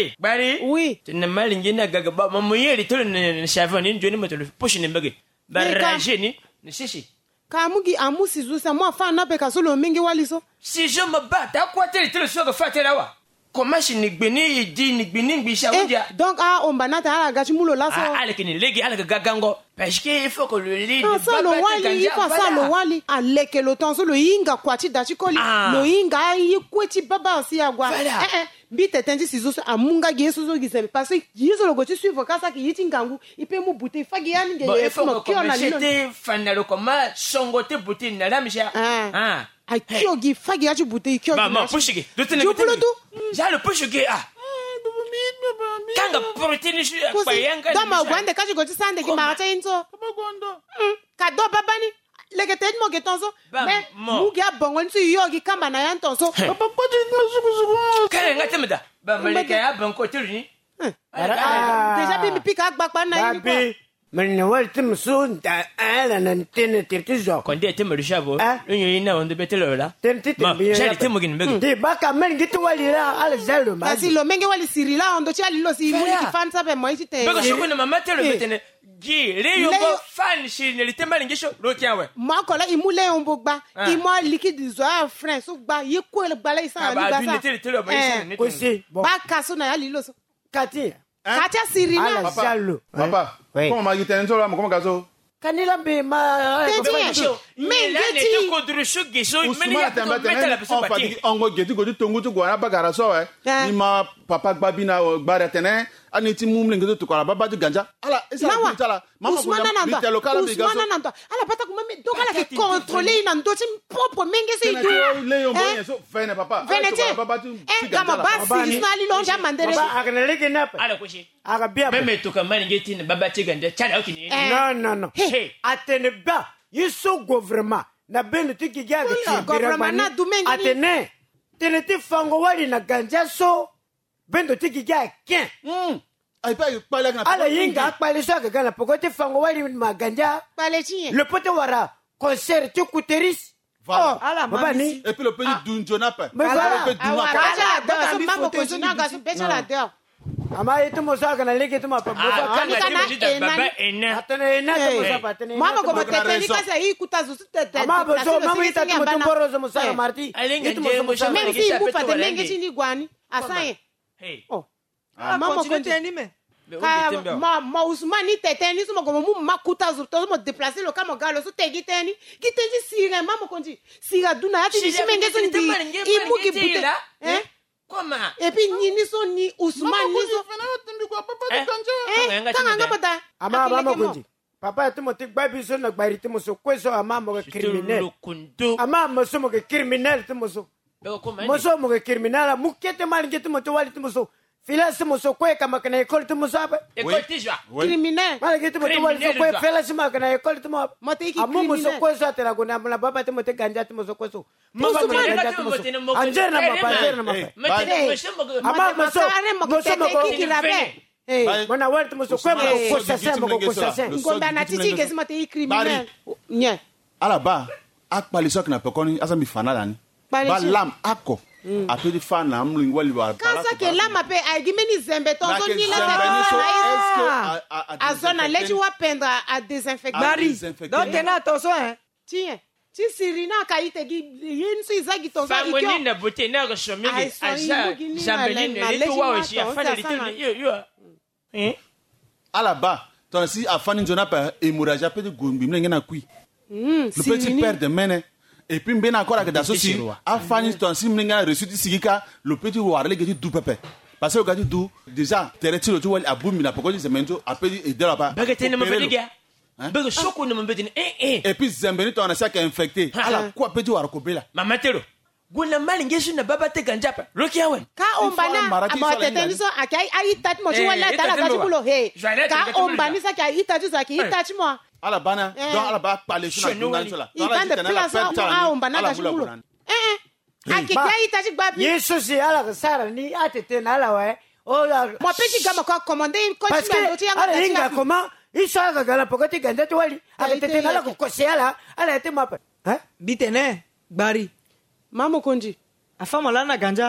Bari? Oui. Tu n'as mal ingénié gaga. Maman, il est le chavon, il est le push in the buggy. Barragé, ni chichi. Kamugi amusi zusa mo fa na pe kasolo mingi waliso. Si je me bats, à quoi t'es le soir de faire là? Comment je n'ai béni, dit ni béni, bichaoudia. Donc, ombanata ala gachimulo laso. Allez, qu'il est légué, allez, gagango. Parce qu'il faut que le lit. Non, ça, le wali, il faut ça, le wali. Allez, que le temps, le inga, kwati, dachikoli. Le inga, il kweti baba aussi à gwa. Bite tendi sizo amunga gesu zo gisebe parce que yizo lo gochi suivre kasa ki yitingangu ipe mu buté fagi yani nge il faut que j'étais fanalo comme songote buté na la misha ai kyogi fagi ya buté kyogi maman pushige dotene ja le pushige kanga protein shi bayanga dama gwande kaji gochi sande ki ma cha inzo kado babani leke tedi mo getonzo mais mugia bongo nsu yogi kamba na yantonzo kare ngatemeda ba maleke ya banko tirini déjà bi pika akba na ni ko men wal tim sun ta ala nan tin tirtizo konde temo de chavo nyo ina onde betelo la ma jali temo gin bego di baka men gitu wali la ala zalo ma kasi lo menge wali sirila ondo chi ali lo si muli ki fan sabe mo itite bego shukuna mama telo betene gi leyo bo fan shi ne litemba ngisho lo kiawe makola imule ombo gba imo liquide zo afrin so gba yeko le gbala isan ani gba sa ko si ba kaso na ali lo so kati kacha sirila papa comment ma gitene so la comment gazo kanila be ma mengeti ko drushu gisho meni ya ko metela biso bati ongo geti go tongu to go na bagara so ni ma papa gbabina gbara tene ani ti mumle ngeto to kwala baba ju ganja ala isa tala mama ko ya telo kala be gazo ala pata ko mami do kala ki contrôler na ndo ti propre mengesi du le yo bonye so fene papa baba tu kama basi isnali lo ja mandere baba akana leke napa ala ko shi aga bia meme to kama ngeti na baba ti ganja chala okini non atene ba yiso gouvernement na bende tiki gaga ti gouvernement na dumengi atene tene ti fango wali na ganja so bendo tiki gaga ken ai pa pale na ala yinga pale so gaga na pokote fango wali ma ganja pale chi le pote wara concert ti kuteris ala babani et puis le pays dunjona pa voilà pe dunwa kaja do mama ko zina ga so pecha la deo ama itu mosaga na leke tuma pa baba ena atene ena to mosa atene mama ko tete ni kasa hii kutazu tete mama boso mama ita tu mborozo mosa marti itu mosa même si bu pa de menge chini gwani asaye mama ko tete me ma Ousmane tete ni so mo mu makutazu to mo déplacer lo kama galo so tegi teni kitenji sire mama ko nji sira duna ati ni menge so ndi imuki bute comment et puis ni so ni Ousmane ni so kanga bata ama mama kunji papa tu mo tik baby so na gbari tu mo so kweso ama mo criminel ama mo so mo criminel tu mo so mo criminal mu kete mal ngetu mo to wali tu mo so fila se mo so kwe kama kana école tu mo so apa école tijwa criminel mal ngetu mo to wali so kwe fila se ma kana école tu mo amu mo so kweso atela kuna na baba tu mo te ganja tu mo so kweso mama mo ganja tu mo so anjer na papa ama mo so mwana wale tu mo so kwe mo ko sasa ngomba na titi ke sima te criminel nya ala ba akpali sok na pekoni asa mi fanala ni ba lam ako apedi fana mling wali ba kasa ke lama pe agimeni zembe tonzo ni la azona leji wa penda a désinfecter bari donc tena attention tiens ti sirina kaite gi yinsu izagi tonzo ikyo fango ni na bote na go shomege aja jambelini le to wa oshi afana litini yo ala ba ton si afani jona pa hémorragie apedi gombi mlinga na kui le petit père de mene et puis bien encore avec d'associer afani ton si mlinga reçu sigika le petit warle geti du pepe parce que gati du déjà tereti le tu wali abumi na pokoli zemento apedi et de là bas bagatene mo fediga bago shoko no mbedine et puis zembeni ton ça qui est infecté ala quoi petit war ko bela mama tero guna mali ngesu na baba te ganjapa rokiawe ka ombana amatete niso akai ai tat mo wala tala ka bulo he ka ombani sa kai itatu sa ki itatu mo ala bana donc ala ba parler sur la journal là il va de place a ombana ka bulo aki kai itatu babi yesu si ala sara ni atete na ala wa o mo peti gama ko commander ko ti ala inga comment isa ga gala pokoti ganda to wali atete na la ko kosiala ala ete mapa bitene bari mama konji afama lana ganja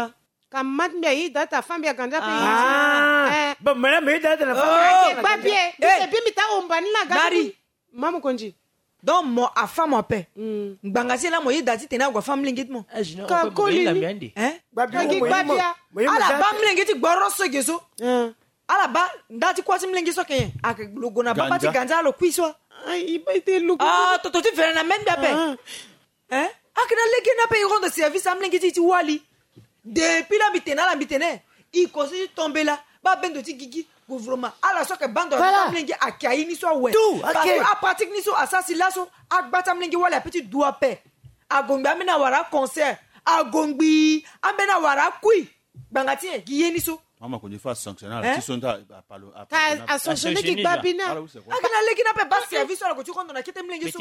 Kamat mbia yi data fambia ganja pe. Ba mala me data na fambia. Ba bien. Bien mi ta ombani la ganja. Mari. Maman konji. Donc mo a femme en paix. Ngangasi la mo yi dati tena gwa femme lingit mo. Ka koli. Ba bien. Ala ba mlingiti gboro so geso. Ala ba ndati kwati mlingi so ken. Ak logo na baba ti ganja lo kwiso. Ai ba ite logo. Toto ti fere na men bia pe. Akina legi na pe rendre service am lingiti ti wali. Depuis la bitene, il continue de tomber là. Ba bendo ti gigi gouvernement. Ala so ke bando am lingiti akai ni so we. Parce que a pratique ni so asasi la so agbata mlingi wala petit doigt pe. Agongbi amena wara concert. Agongbi amena wara kui. Bangati giye ni so. Maman qu'on fait sanctionner ti sonta palo a sanctionner ki babina akana leki na pe ba service ala ko ti kondo na kete mlengi so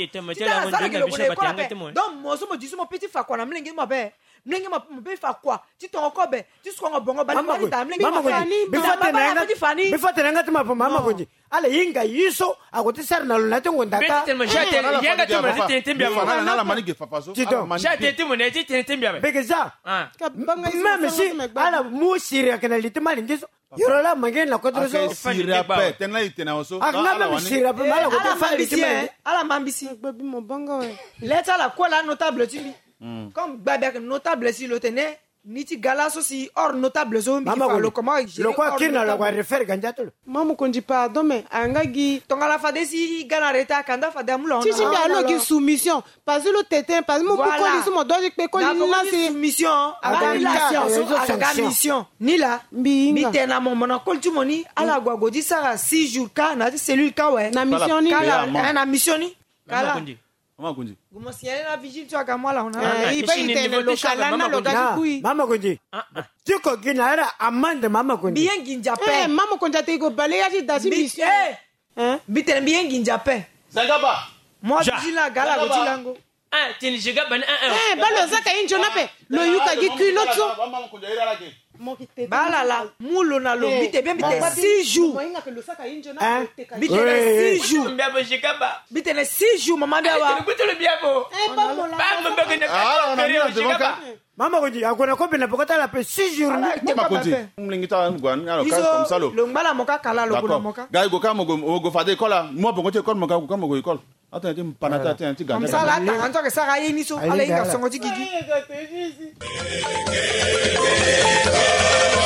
donc mozo mo diso mo petit fa kwa na mlengi mo be mlengi mo be fa kwa ti ton ko be ti so ngo bongo ba ni ta mlengi mo be fate na ngati mapo mama konji ala yinga yiso akoti ser na lona te ngondaka yanga te mo ti tembia mo na la manige fafaso te mo ne ti tembia be begeza mama si ala mu siria kana litima lingiso yorola magena kodroso siria pe tena itena oso ala siria pe mala ko fa litima ala mambisi babi mo banga we leta la ko la notable timi comme babia notable si lo tene niti galaso si or notable zo mbi fa lo comment lo kwa kina lo kwa refer ganjato mamu konji pardon mais angagi tongala fa desi gana reta kanda fa damulo si bien no gi soumission parce que le tétin parce mo pour ko diso mo doji pe ko ni na c'est mission aga mission ni la bi tena mo na koltu moni ala gwagodi sara 6 jours ka na cellule ka we na mission ni na mission ni kala Mama Kunji. Gumo siele na vigile tu akama la ona. Iba itene lokala na lokaji kui. Mama Kunji. Tiko gina era amande Mama Kunji. Bien ginja pe. Mama Kunji te go bale ya ti dasi mission. Bitene bien ginja pe. Zagaba. Mo vigile gala go tilango. Tini jiga ban balo zaka injo na pe. Lo yuka gi kui lotso. Mama Kunji ira la ke. Bala la mulo na lo bite bien bite 6 jours bite 6 jours bite 6 jours mama bia wa mama Kunji akona ko bina pokota la pe 6 jours mama Kunji mlingita ngwan alo ka comme ça lo ngala moka kala lo kuna moka gai go ka mo go fade kola mo bongo te kon mo ka mo go ikol ata te panata te anti ganda comme ça là ta anto ke sara yini so ala inga songo ti gigi